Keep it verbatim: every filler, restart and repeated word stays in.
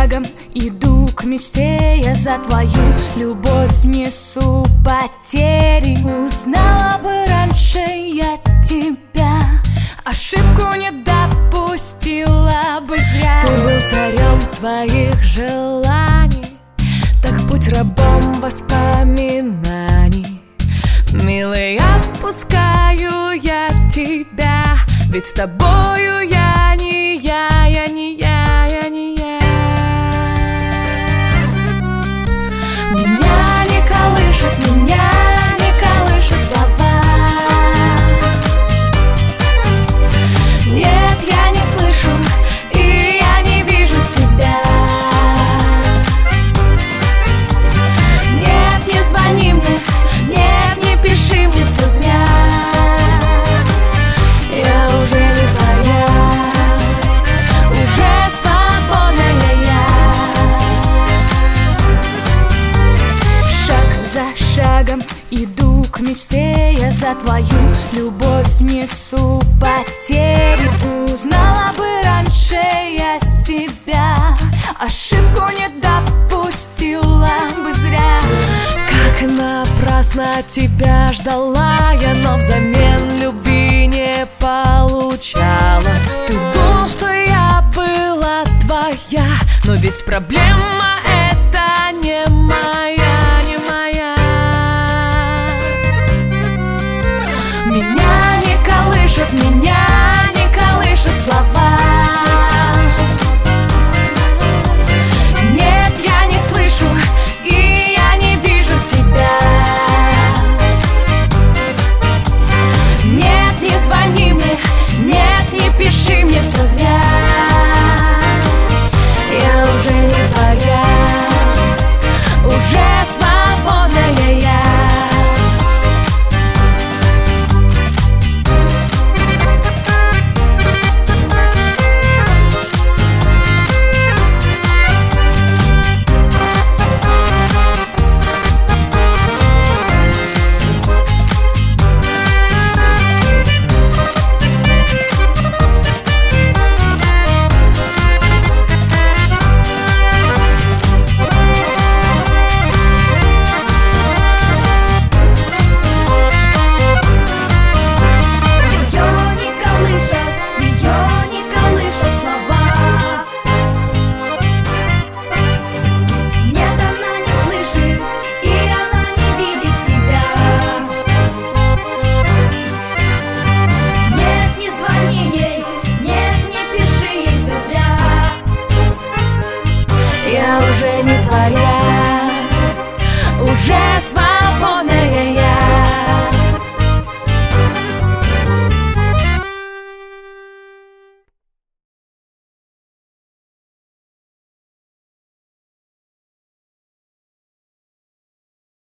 шагом иду к мечте, я за твою любовь несу потери. Узнала бы раньше я тебя, ошибку не допустила бы зря. Ты был царем своих желаний, так будь рабом воспоминаний. Милый, отпускаю я тебя, ведь с тобою я не я, я не я, я не я. Меня не колышет, меня не колышет слова. Нет, я не слышу, и я не вижу тебя. Нет, не звони мне, нет, не пиши мне, все зря. Я уже не твоя, уже свободная я. Шаг за шагом иду к мечте, я за твою любовь несу потери. Узнала бы раньше я себя, ошибку не допустила бы зря. Как напрасно тебя ждала я, но взамен любви не получала. Ты думал, что я была твоя, но ведь проблема это не моя, не моя. Меня не колышет, меня